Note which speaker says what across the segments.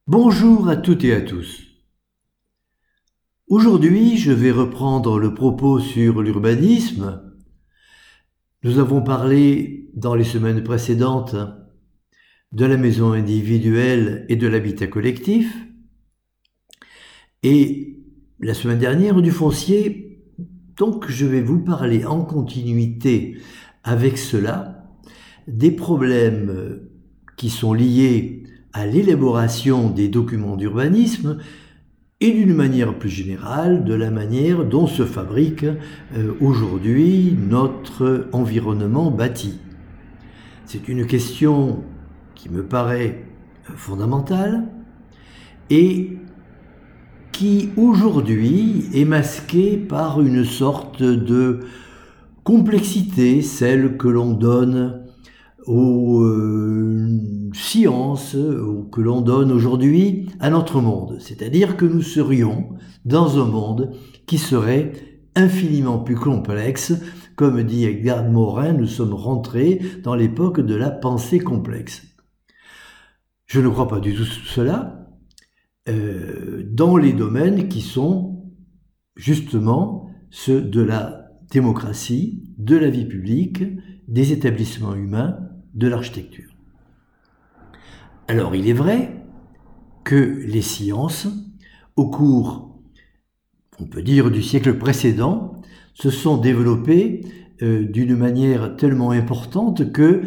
Speaker 1: Bonjour à toutes et à tous. Aujourd'hui, je vais reprendre le propos sur l'urbanisme. Nous avons parlé dans les semaines précédentes de la maison individuelle et de l'habitat collectif. Et la semaine dernière du foncier. Donc je vais vous parler en continuité avec cela des problèmes qui sont liés à l'élaboration des documents d'urbanisme et d'une manière plus générale de la manière dont se fabrique aujourd'hui notre environnement bâti. C'est une question qui me paraît fondamentale et qui aujourd'hui est masquée par une sorte de complexité, celle que l'on donne aux sciences, que l'on donne aujourd'hui à notre monde. C'est-à-dire que nous serions dans un monde qui serait infiniment plus complexe. Comme dit Edgar Morin, nous sommes rentrés dans l'époque de la pensée complexe. Je ne crois pas du tout cela, dans les domaines qui sont justement ceux de la démocratie, de la vie publique, des établissements humains, de l'architecture. Alors il est vrai que les sciences, au cours, on peut dire, du siècle précédent, se sont développées d'une manière tellement importante que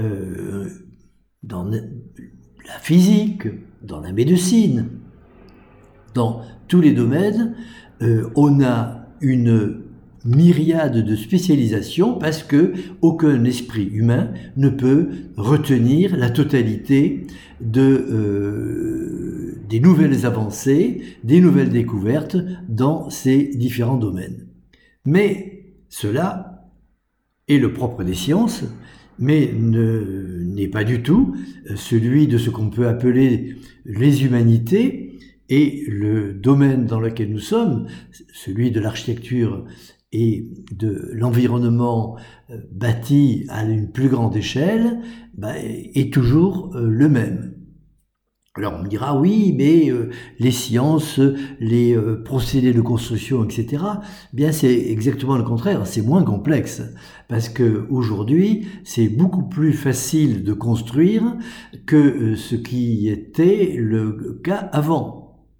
Speaker 1: dans la physique, dans la médecine, dans tous les domaines, on a une myriade de spécialisations parce que aucun esprit humain ne peut retenir la totalité des nouvelles avancées, des nouvelles découvertes dans ces différents domaines. Mais cela est le propre des sciences, mais n'est pas du tout celui de ce qu'on peut appeler les humanités. Et le domaine dans lequel nous sommes, celui de l'architecture et de l'environnement bâti à une plus grande échelle, est toujours le même. Alors on me dira, oui, mais les sciences, les procédés de construction, etc., bien c'est exactement le contraire, c'est moins complexe. Parce que aujourd'hui, c'est beaucoup plus facile de construire que ce qui était le cas avant.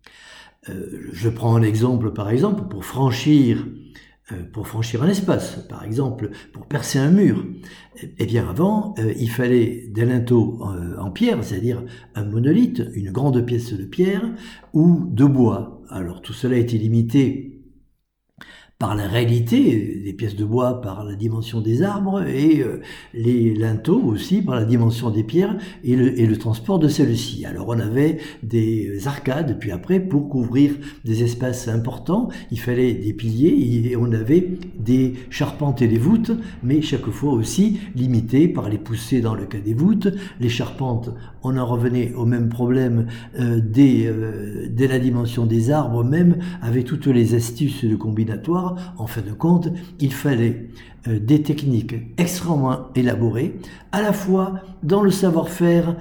Speaker 1: Je prends un exemple, par exemple, pour franchir un espace, par exemple, pour percer un mur. Eh bien, avant, il fallait des linteaux en pierre, c'est-à-dire un monolithe, une grande pièce de pierre, ou de bois. Alors, tout cela était limité par la réalité des pièces de bois, par la dimension des arbres, et les linteaux aussi par la dimension des pierres et le transport de celles-ci. Alors on avait des arcades, puis après pour couvrir des espaces importants, il fallait des piliers et on avait des charpentes et des voûtes, mais chaque fois aussi limitées par les poussées dans le cas des voûtes. Les charpentes, on en revenait au même problème dès la dimension des arbres, même avec toutes les astuces de combinatoire. En fin de compte, il fallait des techniques extrêmement élaborées, à la fois dans le savoir-faire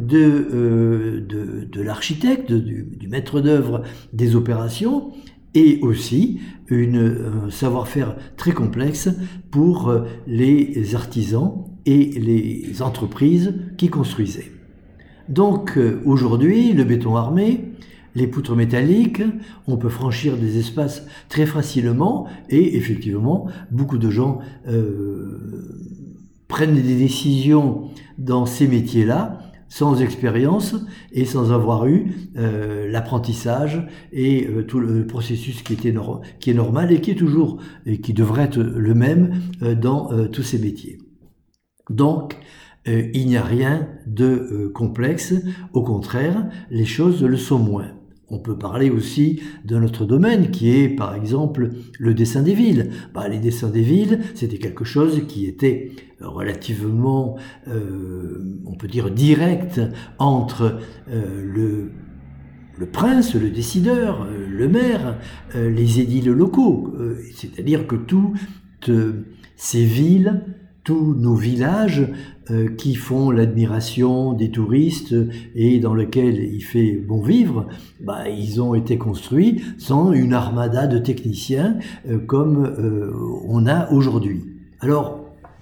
Speaker 1: de l'architecte, du maître d'œuvre des opérations, et aussi un savoir-faire très complexe pour les artisans et les entreprises qui construisaient. Donc aujourd'hui, le béton armé, les poutres métalliques, on peut franchir des espaces très facilement et effectivement, beaucoup de gens prennent des décisions dans ces métiers-là sans expérience et sans avoir eu l'apprentissage et tout le processus qui est normal et qui est toujours et qui devrait être le même dans tous ces métiers. Donc, il n'y a rien de complexe, au contraire, les choses le sont moins. On peut parler aussi de notre domaine qui est par exemple le dessin des villes. Les dessins des villes, c'était quelque chose qui était relativement, on peut dire, direct entre le prince, le décideur, le maire, les édiles locaux. C'est-à-dire que toutes ces villes tous nos villages qui font l'admiration des touristes et dans lesquels il fait bon vivre, ils ont été construits sans une armada de techniciens comme on a aujourd'hui. Alors,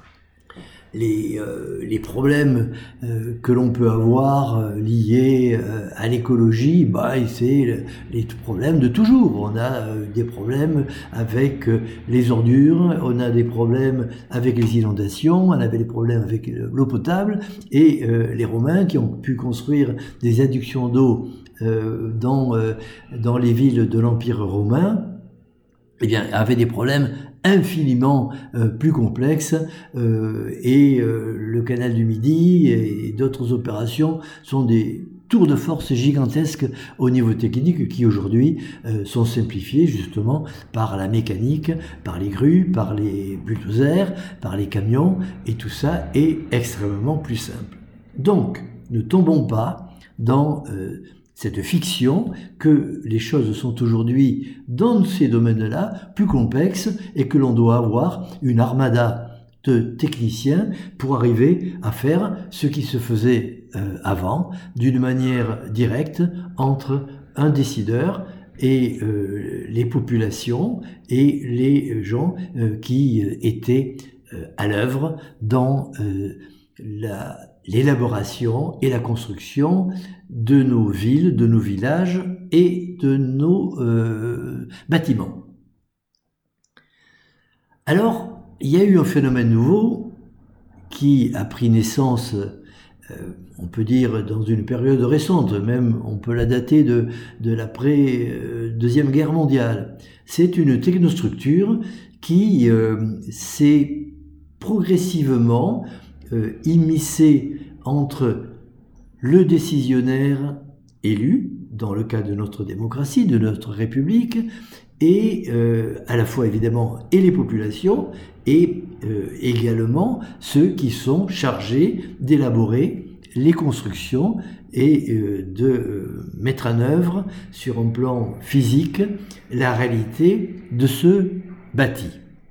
Speaker 1: les problèmes que l'on peut avoir liés à l'écologie, c'est les problèmes de toujours. On a des problèmes avec les ordures, on a des problèmes avec les inondations, on avait des problèmes avec l'eau potable, et les Romains qui ont pu construire des adductions d'eau dans les villes de l'Empire romain, avaient des problèmes infiniment plus complexes, et le canal du Midi et d'autres opérations sont des tours de force gigantesques au niveau technique qui aujourd'hui sont simplifiés justement par la mécanique, par les grues, par les bulldozers, par les camions, et tout ça est extrêmement plus simple. Donc, ne tombons pas dans cette fiction que les choses sont aujourd'hui dans ces domaines-là plus complexes et que l'on doit avoir une armada de techniciens pour arriver à faire ce qui se faisait avant d'une manière directe entre un décideur et les populations et les gens qui étaient à l'œuvre dans l'élaboration et la construction de nos villes, de nos villages et de nos bâtiments. Alors, il y a eu un phénomène nouveau qui a pris naissance, on peut dire, dans une période récente, même on peut la dater de l'après-Deuxième Guerre mondiale. C'est une technostructure qui s'est progressivement immiscée entre le décisionnaire élu, dans le cas de notre démocratie, de notre République, et à la fois évidemment et les populations, et également ceux qui sont chargés d'élaborer les constructions et de mettre en œuvre sur un plan physique la réalité de ce bâti.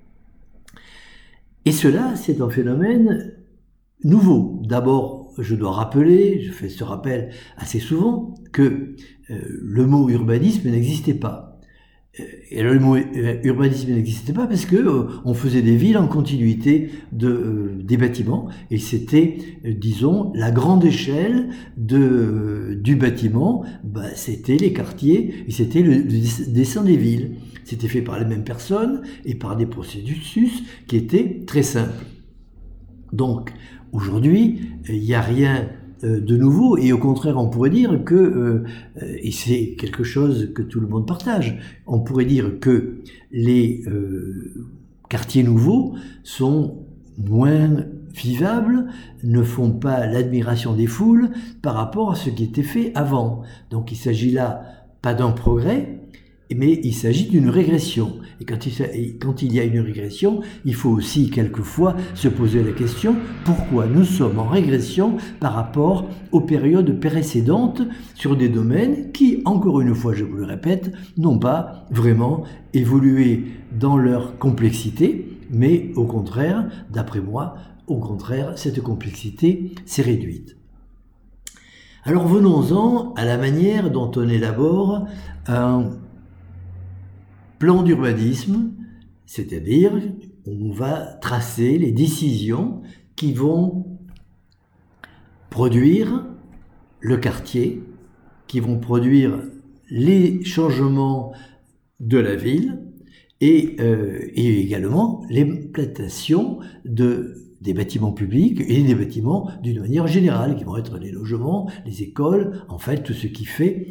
Speaker 1: Et cela, c'est un phénomène nouveau. D'abord, je dois rappeler, je fais ce rappel assez souvent, que le mot urbanisme n'existait pas. Et le mot urbanisme n'existait pas parce que on faisait des villes en continuité des bâtiments, et c'était, disons, la grande échelle du bâtiment, c'était les quartiers et c'était le dessin des villes. C'était fait par les mêmes personnes et par des processus qui étaient très simples. Donc, aujourd'hui, il n'y a rien de nouveau, et au contraire, on pourrait dire que, et c'est quelque chose que tout le monde partage, on pourrait dire que les quartiers nouveaux sont moins vivables, ne font pas l'admiration des foules par rapport à ce qui était fait avant. Donc il s'agit là pas d'un progrès, mais il s'agit d'une régression. Et quand il y a une régression, il faut aussi quelquefois se poser la question pourquoi nous sommes en régression par rapport aux périodes précédentes sur des domaines qui, encore une fois, je vous le répète, n'ont pas vraiment évolué dans leur complexité, mais au contraire, d'après moi, cette complexité s'est réduite. Alors venons-en à la manière dont on élabore un plan d'urbanisme, c'est-à-dire on va tracer les décisions qui vont produire le quartier, qui vont produire les changements de la ville et également l'implantation des bâtiments publics et des bâtiments d'une manière générale, qui vont être les logements, les écoles, en fait tout ce qui fait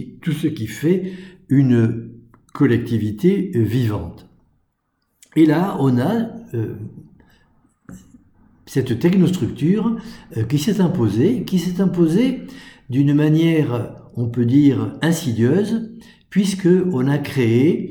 Speaker 1: une collectivité vivante. Et là, on a cette technostructure qui s'est imposée d'une manière, on peut dire, insidieuse, puisque on a créé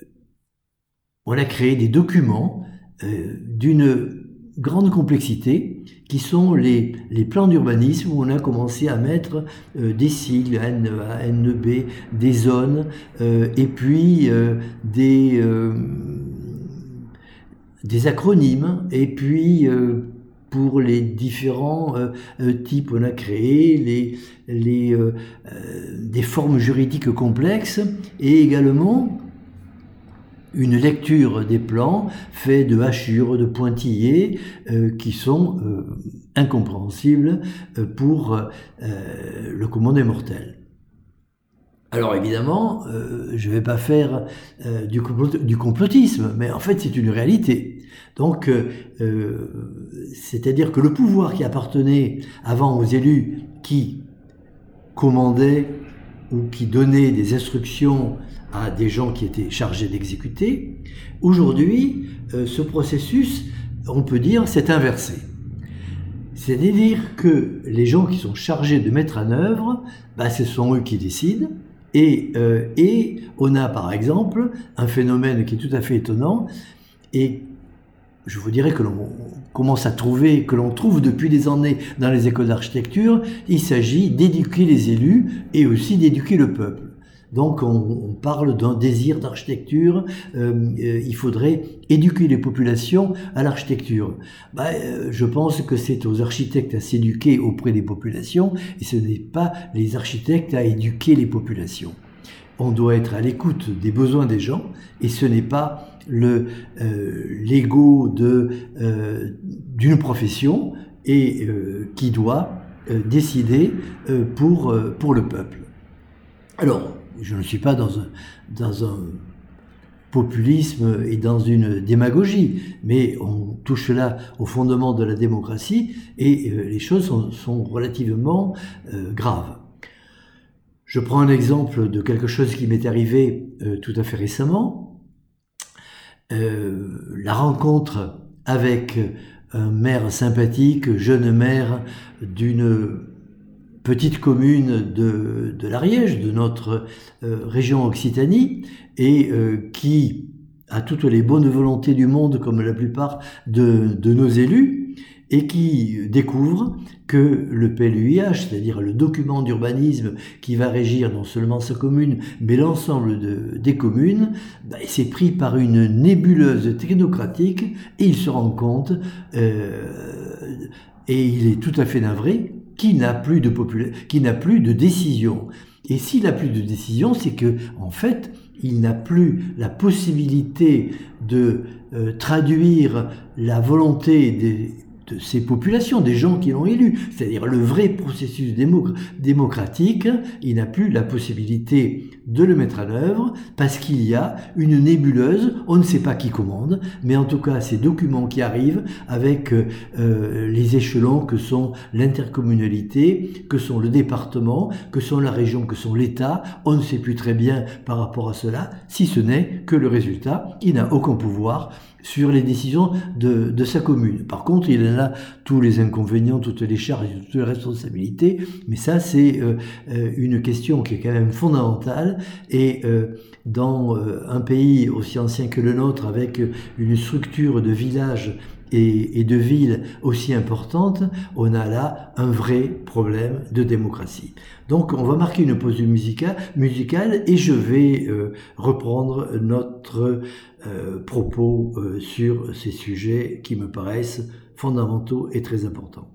Speaker 1: des documents d'une grande complexité, qui sont les plans d'urbanisme, où on a commencé à mettre des sigles, NA, NB, des zones, et puis des acronymes, et puis pour les différents types, on a créé des formes juridiques complexes, et également une lecture des plans fait de hachures, de pointillés qui sont incompréhensibles pour le commun des mortels. Alors évidemment, je ne vais pas faire du complotisme, mais en fait c'est une réalité. Donc, c'est-à-dire que le pouvoir qui appartenait avant aux élus qui commandaient ou qui donnaient des instructions à des gens qui étaient chargés d'exécuter, aujourd'hui, ce processus, on peut dire, s'est inversé. C'est-à-dire que les gens qui sont chargés de mettre en œuvre, ce sont eux qui décident, et on a par exemple un phénomène qui est tout à fait étonnant, et je vous dirais que l'on commence à trouver, que l'on trouve depuis des années dans les écoles d'architecture, il s'agit d'éduquer les élus et aussi d'éduquer le peuple. Donc on parle d'un désir d'architecture, il faudrait éduquer les populations à l'architecture. Je pense que c'est aux architectes à s'éduquer auprès des populations et ce n'est pas les architectes à éduquer les populations. On doit être à l'écoute des besoins des gens et ce n'est pas l'ego d'une profession et qui doit décider pour le peuple. Alors, je ne suis pas dans un populisme et dans une démagogie, mais on touche là au fondement de la démocratie et les choses sont relativement graves. Je prends un exemple de quelque chose qui m'est arrivé tout à fait récemment. La rencontre avec un maire sympathique, jeune maire d'une petite commune de l'Ariège, de notre région Occitanie, et qui a toutes les bonnes volontés du monde, comme la plupart de nos élus, et qui découvre que le PLUiH, c'est-à-dire le document d'urbanisme qui va régir non seulement sa commune, mais l'ensemble des communes, c'est pris par une nébuleuse technocratique, et il se rend compte, et il est tout à fait navré, qui n'a plus de décision. Et s'il n'a plus de décision, c'est que, en fait, il n'a plus la possibilité de traduire la volonté de ces populations, des gens qui l'ont élu, c'est-à-dire le vrai processus démocratique, il n'a plus la possibilité de le mettre en œuvre parce qu'il y a une nébuleuse, on ne sait pas qui commande, mais en tout cas ces documents qui arrivent avec les échelons que sont l'intercommunalité, que sont le département, que sont la région, que sont l'État, on ne sait plus très bien par rapport à cela, si ce n'est que le résultat, il n'a aucun pouvoir sur les décisions de sa commune. Par contre, il en a tous les inconvénients, toutes les charges, toutes les responsabilités, mais ça c'est une question qui est quand même fondamentale et dans un pays aussi ancien que le nôtre, avec une structure de village et de villes aussi importante, on a là un vrai problème de démocratie. Donc on va marquer une pause musicale et je vais reprendre notre propos sur ces sujets qui me paraissent fondamentaux et très importants.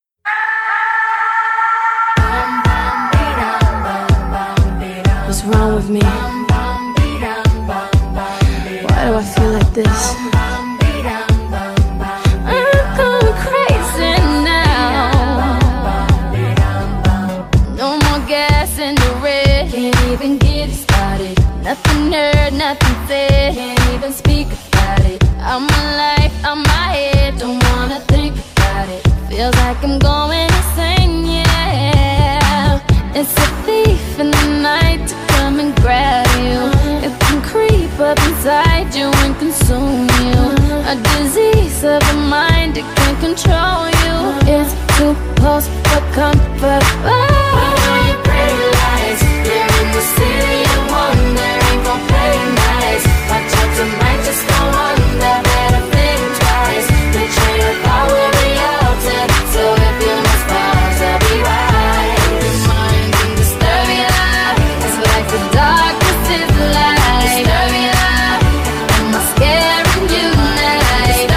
Speaker 2: What's wrong with me? Why do I feel like this? I'm going crazy now. No more gas in the red. Can't even get it started. Nothing heard, nothing said. Can't even speak about it. I'm alive, I'm my head. Don't wanna think about it. Feels like I'm going insane, yeah. It's a thief in the night to come and grab you. It can creep up inside you and consume you. A disease of the mind, it can control you. It's too close for comfort. Oh, pretty lies. You're in the city of wonder. Ain't gon' play nice. Watch out tonight, just don't wonder. Better think twice. The train of thought will be altered. So if you must pause, I'll be right. Your mind can disturb you. It's like the darkness is light. Disturb you. Am I scaring you now?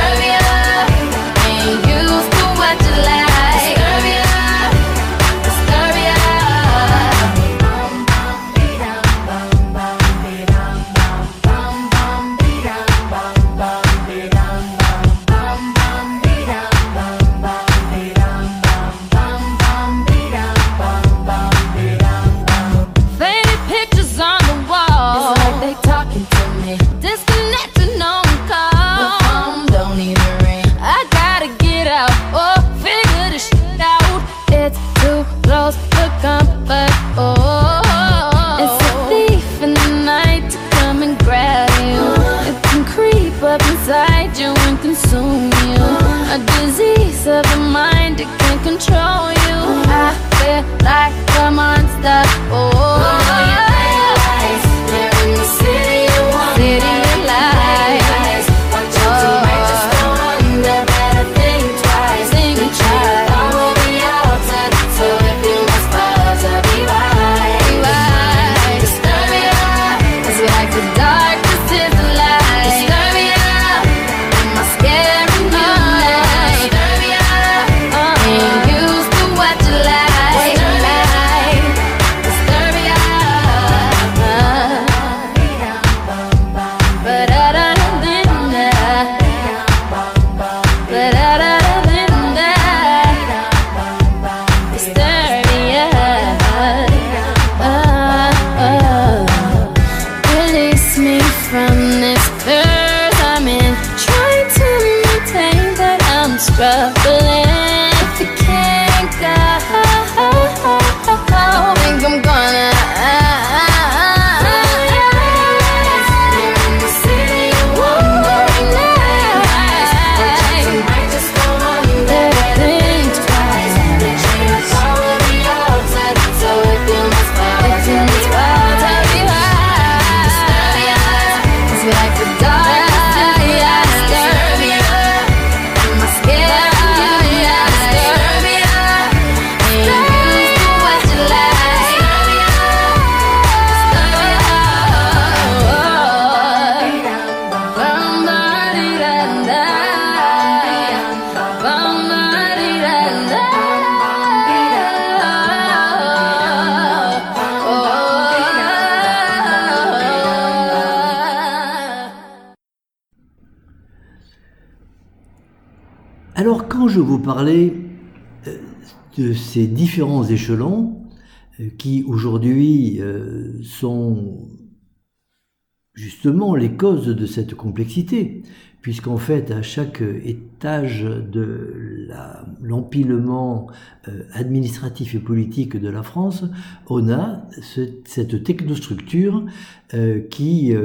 Speaker 1: Alors, quand je vous parlais de ces différents échelons qui aujourd'hui sont justement les causes de cette complexité, puisqu'en fait à chaque étage de l'empilement administratif et politique de la France, on a cette technostructure qui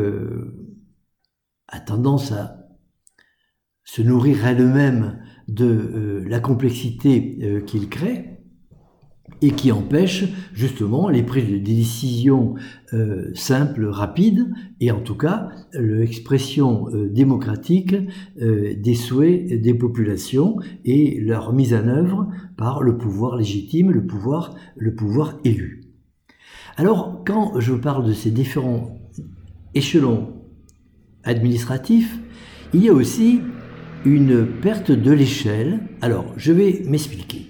Speaker 1: a tendance à se nourrir elle-même de la complexité qu'il crée, et qui empêche justement les prises de décisions simples, rapides, et en tout cas l'expression démocratique des souhaits des populations et leur mise en œuvre par le pouvoir légitime, le pouvoir élu. Alors, quand je parle de ces différents échelons administratifs, il y a aussi une perte de l'échelle. Alors, je vais m'expliquer.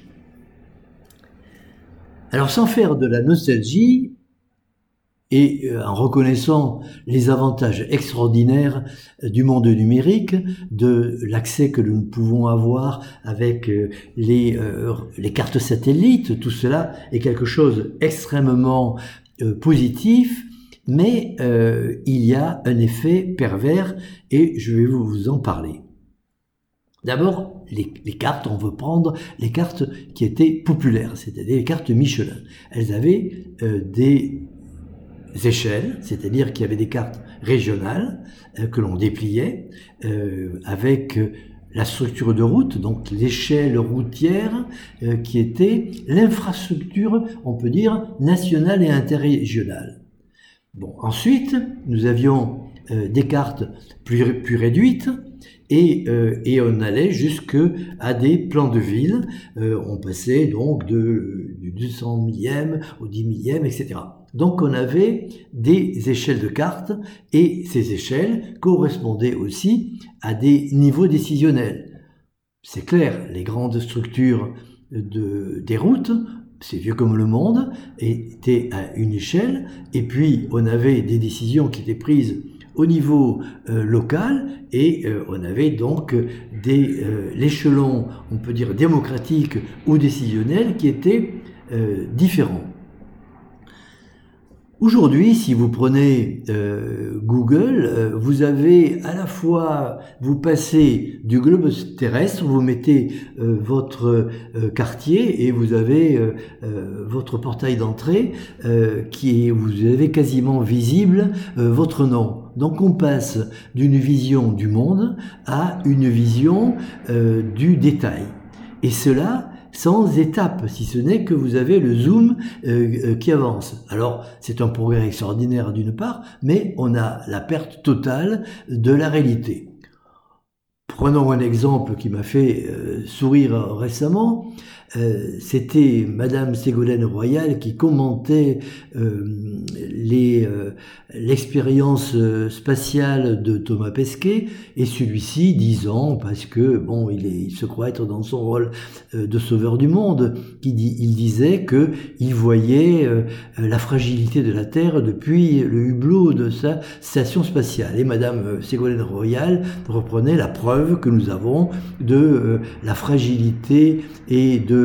Speaker 1: Alors, sans faire de la nostalgie et en reconnaissant les avantages extraordinaires du monde numérique, de l'accès que nous pouvons avoir avec les cartes satellites, tout cela est quelque chose extrêmement positif, mais il y a un effet pervers et je vais vous en parler. D'abord, les cartes, on veut prendre les cartes qui étaient populaires, c'est-à-dire les cartes Michelin. Elles avaient des échelles, c'est-à-dire qu'il y avait des cartes régionales que l'on dépliait avec la structure de route, donc l'échelle routière qui était l'infrastructure, on peut dire, nationale et interrégionale. Bon, ensuite, nous avions des cartes plus réduites, et on allait jusqu'à des plans de ville. On passait donc du 200 millième au 10 millième, etc. Donc on avait des échelles de cartes, et ces échelles correspondaient aussi à des niveaux décisionnels. C'est clair, les grandes structures des routes, c'est vieux comme le monde, étaient à une échelle, et puis on avait des décisions qui étaient prises au niveau local, et on avait donc l'échelon, on peut dire démocratique ou décisionnel, qui était différent. Aujourd'hui, si vous prenez Google, vous avez à la fois, vous passez du globe terrestre, vous mettez votre quartier et vous avez votre portail d'entrée vous avez quasiment visible votre nom. Donc on passe d'une vision du monde à une vision du détail. Et cela sans étape, si ce n'est que vous avez le zoom qui avance. Alors, c'est un progrès extraordinaire d'une part, mais on a la perte totale de la réalité. Prenons un exemple qui m'a fait sourire récemment. C'était Madame Ségolène Royal qui commentait l'expérience spatiale de Thomas Pesquet, et celui-ci disant, parce que bon, il se croit être dans son rôle de sauveur du monde, il disait que il voyait la fragilité de la Terre depuis le hublot de sa station spatiale. Et Madame Ségolène Royal reprenait la preuve que nous avons de la fragilité et de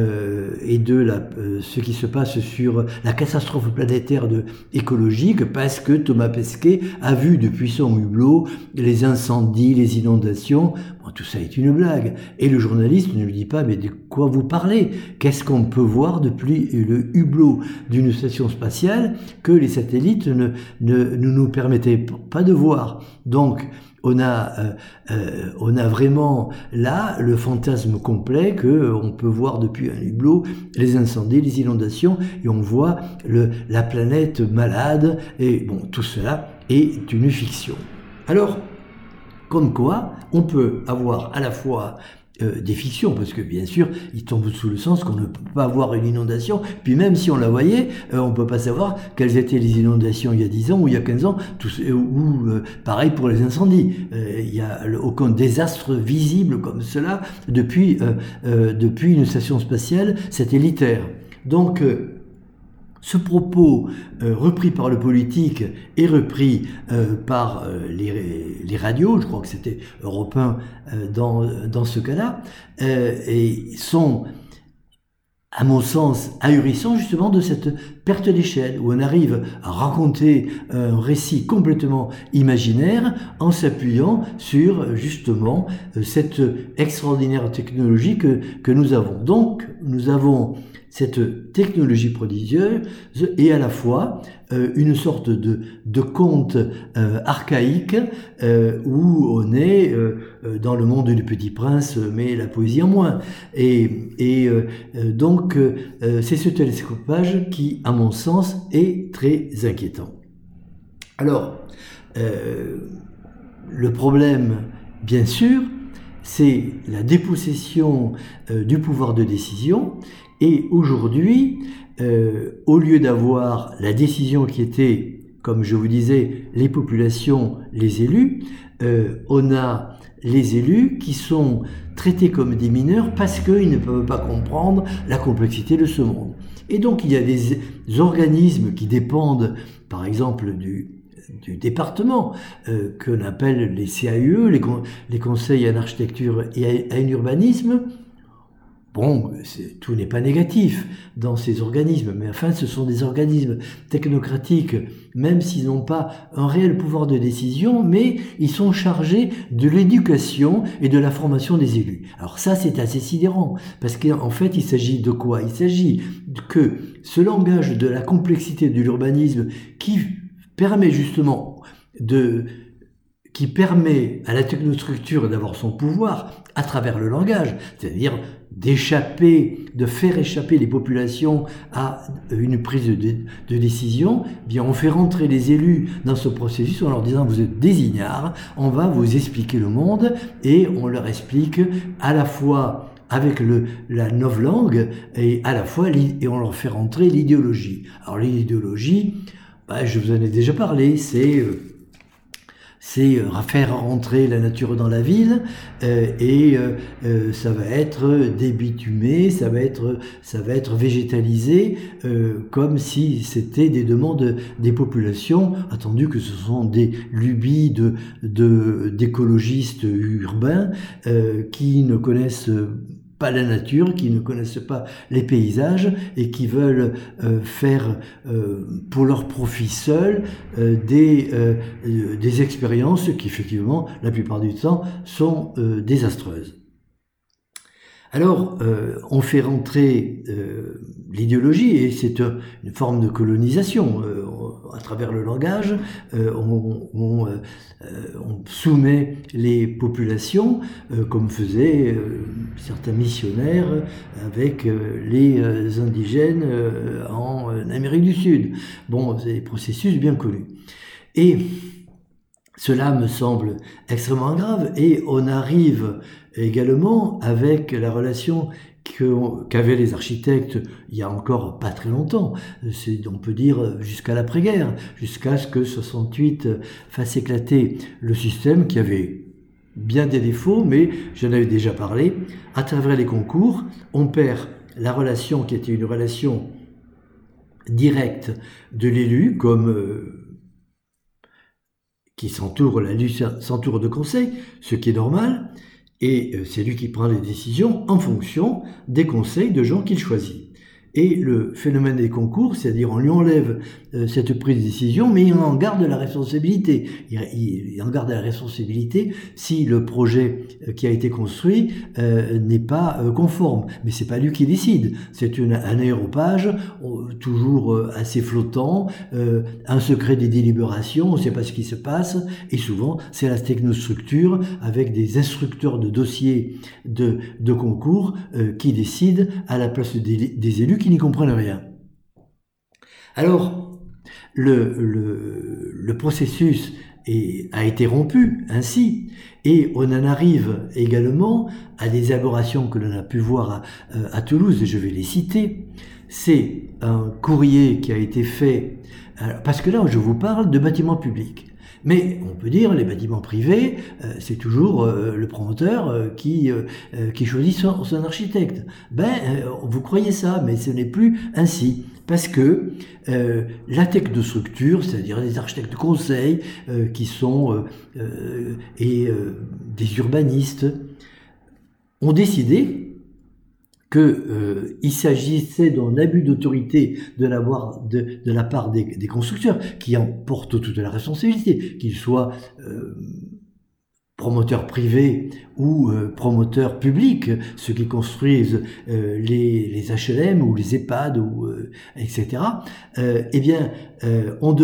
Speaker 1: ce qui se passe sur la catastrophe planétaire écologique, parce que Thomas Pesquet a vu depuis son hublot les incendies, les inondations. Bon, tout ça est une blague. Et le journaliste ne lui dit pas, mais de quoi vous parlez? Qu'est-ce qu'on peut voir depuis le hublot d'une station spatiale que les satellites ne nous permettaient pas de voir? Donc, on a vraiment là le fantasme complet que on peut voir depuis un hublot les incendies, les inondations, et on voit la planète malade, et bon, tout cela est une fiction. Alors, comme quoi, on peut avoir à la fois des fictions, parce que bien sûr, ils tombent sous le sens qu'on ne peut pas avoir une inondation, puis même si on la voyait, on ne peut pas savoir quelles étaient les inondations il y a 10 ans ou il y a 15 ans, pareil pour les incendies. Il n'y a aucun désastre visible comme cela depuis une station spatiale satellitaire. Donc, Ce propos repris par le politique et repris par les radios, je crois que c'était Europe 1 dans ce cas-là, et sont, à mon sens, ahurissants justement de cette perte d'échelle, où on arrive à raconter un récit complètement imaginaire en s'appuyant sur justement cette extraordinaire technologie que nous avons. Donc, nous avons cette technologie prodigieuse et à la fois une sorte de conte archaïque où on est dans le monde du Petit Prince, mais la poésie en moins. Donc, c'est ce télescopage qui, à mon sens, est très inquiétant. Alors, le problème, bien sûr, c'est la dépossession du pouvoir de décision. Et aujourd'hui, au lieu d'avoir la décision qui était, comme je vous disais, les populations, les élus, on a les élus qui sont traités comme des mineurs parce qu'ils ne peuvent pas comprendre la complexité de ce monde. Et donc il y a des organismes qui dépendent, par exemple, du département, qu'on appelle les CAUE, les conseils en architecture et en urbanisme. Bon, tout n'est pas négatif dans ces organismes, mais enfin, ce sont des organismes technocratiques, même s'ils n'ont pas un réel pouvoir de décision, mais ils sont chargés de l'éducation et de la formation des élus. Alors ça, c'est assez sidérant, parce qu'en fait, il s'agit de quoi? Il s'agit que ce langage de la complexité de l'urbanisme qui permet justement qui permet à la technostructure d'avoir son pouvoir à travers le langage, c'est-à-dire de faire échapper les populations à une prise de décision, bien on fait rentrer les élus dans ce processus en leur disant vous êtes des ignares, on va vous expliquer le monde et on leur explique à la fois avec la novlangue et à la fois et on leur fait rentrer l'idéologie. Alors l'idéologie, je vous en ai déjà parlé, c'est faire rentrer la nature dans la ville ça va être débitumé, ça va être végétalisé comme si c'était des demandes des populations, attendu que ce sont des lubies d'écologistes urbains qui ne connaissent pas la nature, qui ne connaissent pas les paysages et qui veulent faire pour leur profit seul des expériences qui effectivement la plupart du temps sont désastreuses. Alors on fait rentrer l'idéologie et c'est une forme de colonisation à travers le langage. On soumet les populations comme faisaient certains missionnaires avec les indigènes en Amérique du Sud. Bon, c'est des processus bien connus. Et cela me semble extrêmement grave et on arrive également avec la relation qu'avaient les architectes il y a encore pas très longtemps, on peut dire jusqu'à l'après-guerre, jusqu'à ce que 68 fasse éclater le système qui avait bien des défauts, mais j'en avais déjà parlé. À travers les concours, on perd la relation qui était une relation directe de l'élu, qui s'entoure de conseils, ce qui est normal, et c'est lui qui prend les décisions en fonction des conseils de gens qu'il choisit. Et le phénomène des concours, c'est-à-dire on lui enlève cette prise de décision, mais il en garde la responsabilité. Il en garde la responsabilité si le projet qui a été construit n'est pas conforme. Mais c'est pas lui qui décide. C'est un aéropage toujours assez flottant, un secret des délibérations, on ne sait pas ce qui se passe, et souvent c'est la technostructure avec des instructeurs de dossiers de concours qui décident à la place des élus qui n'y comprennent rien. Alors, le processus a été rompu ainsi, et on en arrive également à des aberrations que l'on a pu voir à Toulouse, et je vais les citer. C'est un courrier qui a été fait, parce que là je vous parle de bâtiments publics. Mais on peut dire les bâtiments privés, c'est toujours le promoteur qui choisit son architecte. Vous croyez ça, mais ce n'est plus ainsi. Parce que la technostructure, c'est-à-dire les architectes de conseil qui sont des urbanistes, ont décidé qu'il s'agissait d'un abus d'autorité de la part des constructeurs, qui en portent toute la responsabilité, qu'ils soient promoteurs privés ou promoteurs publics, ceux qui construisent les HLM ou les EHPAD, etc. On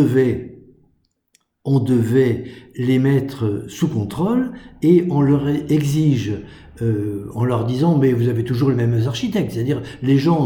Speaker 1: devait les mettre sous contrôle et on leur exige en leur disant mais vous avez toujours les mêmes architectes, c'est-à-dire les gens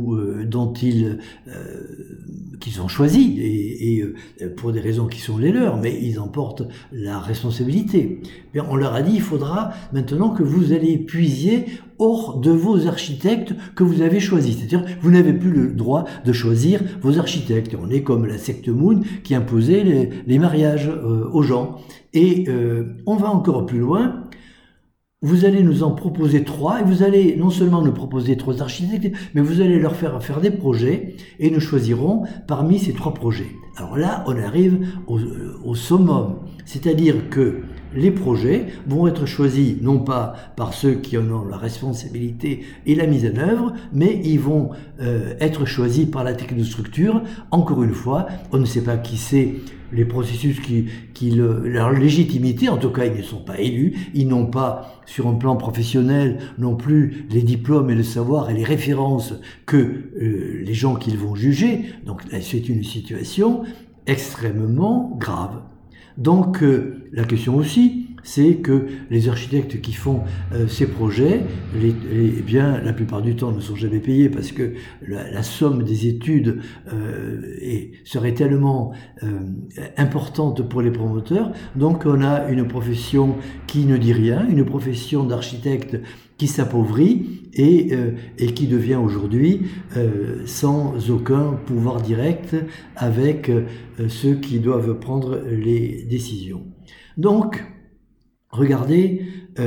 Speaker 1: qu'ils ont choisis et pour des raisons qui sont les leurs, mais ils en portent la responsabilité. Bien, on leur a dit il faudra maintenant que vous allez puiser hors de vos architectes que vous avez choisis, c'est-à-dire vous n'avez plus le droit de choisir vos architectes. On est comme la secte Moon qui imposait les mariages aux gens. Et on va encore plus loin. Vous allez nous en proposer 3 et vous allez non seulement nous proposer 3 architectes, mais vous allez leur faire des projets et nous choisirons parmi ces 3 projets. Alors là, on arrive au summum, c'est-à-dire que les projets vont être choisis non pas par ceux qui en ont la responsabilité et la mise en œuvre, mais ils vont être choisis par la technostructure. Encore une fois, on ne sait pas qui c'est, les processus leur légitimité, en tout cas ils ne sont pas élus, ils n'ont pas sur un plan professionnel non plus les diplômes et le savoir et les références que les gens qu'ils vont juger. Donc c'est une situation extrêmement grave. Donc la question aussi, c'est que les architectes qui font ces projets, la plupart du temps ne sont jamais payés parce que la somme des études serait tellement importante pour les promoteurs. Donc on a une profession qui ne dit rien, une profession d'architecte qui s'appauvrit et qui devient aujourd'hui sans aucun pouvoir direct avec ceux qui doivent prendre les décisions. Donc, regardez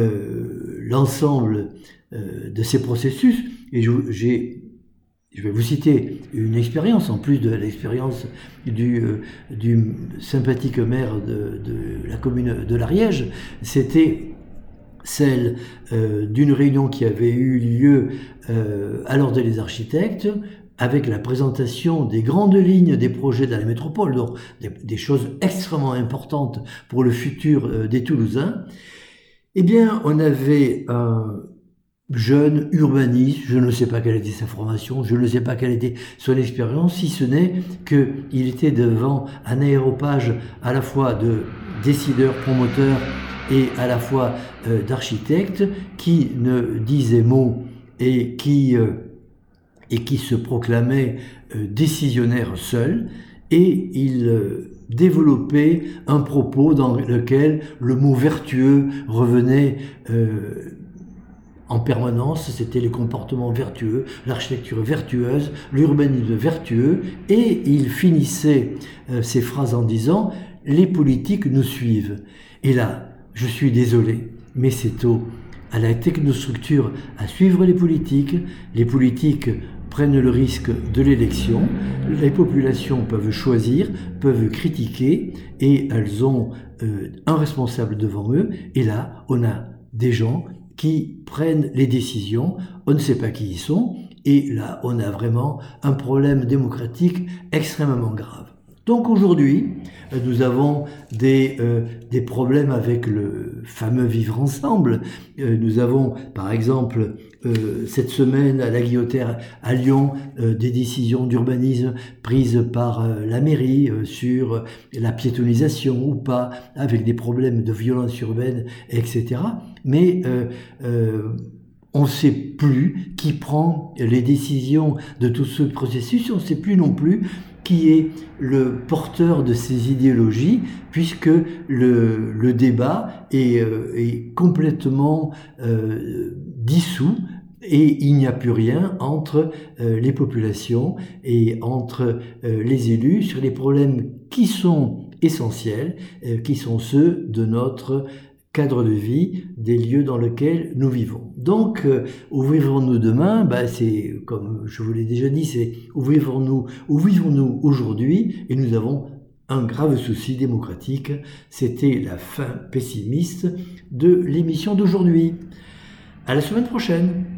Speaker 1: l'ensemble de ces processus, et je vais vous citer une expérience, en plus de l'expérience du sympathique maire de la commune de l'Ariège. C'était celle d'une réunion qui avait eu lieu à l'Ordre des architectes, avec la présentation des grandes lignes des projets dans la métropole, donc des choses extrêmement importantes pour le futur des Toulousains. Eh bien, on avait un jeune urbaniste, je ne sais pas quelle était sa formation, je ne sais pas quelle était son expérience, si ce n'est qu'il était devant un aéropage à la fois de décideurs, promoteurs et à la fois d'architectes qui ne disaient mot et qui se proclamait décisionnaire seul, et il développait un propos dans lequel le mot vertueux revenait en permanence. C'était les comportements vertueux, l'architecture vertueuse, l'urbanisme vertueux, et il finissait ses phrases en disant « les politiques nous suivent ». Et là, je suis désolé, mais c'est à la technostructure à suivre les politiques prennent le risque de l'élection, les populations peuvent choisir, peuvent critiquer, et elles ont un responsable devant eux, et là, on a des gens qui prennent les décisions, on ne sait pas qui ils sont, et là, on a vraiment un problème démocratique extrêmement grave. Donc aujourd'hui, nous avons des problèmes avec le fameux vivre ensemble. Nous avons, par exemple, cette semaine à la Guillotière à Lyon, des décisions d'urbanisme prises par la mairie sur la piétonisation ou pas, avec des problèmes de violence urbaine, etc. Mais on ne sait plus qui prend les décisions de tout ce processus, on ne sait plus non plus qui est le porteur de ces idéologies, puisque le débat est complètement dissous, et il n'y a plus rien entre les populations et entre les élus sur les problèmes qui sont essentiels, qui sont ceux de notre cadre de vie des lieux dans lesquels nous vivons. Donc, où vivons-nous demain? C'est, comme je vous l'ai déjà dit, c'est où vivons-nous aujourd'hui, et nous avons un grave souci démocratique. C'était la fin pessimiste de l'émission d'aujourd'hui. À la semaine prochaine.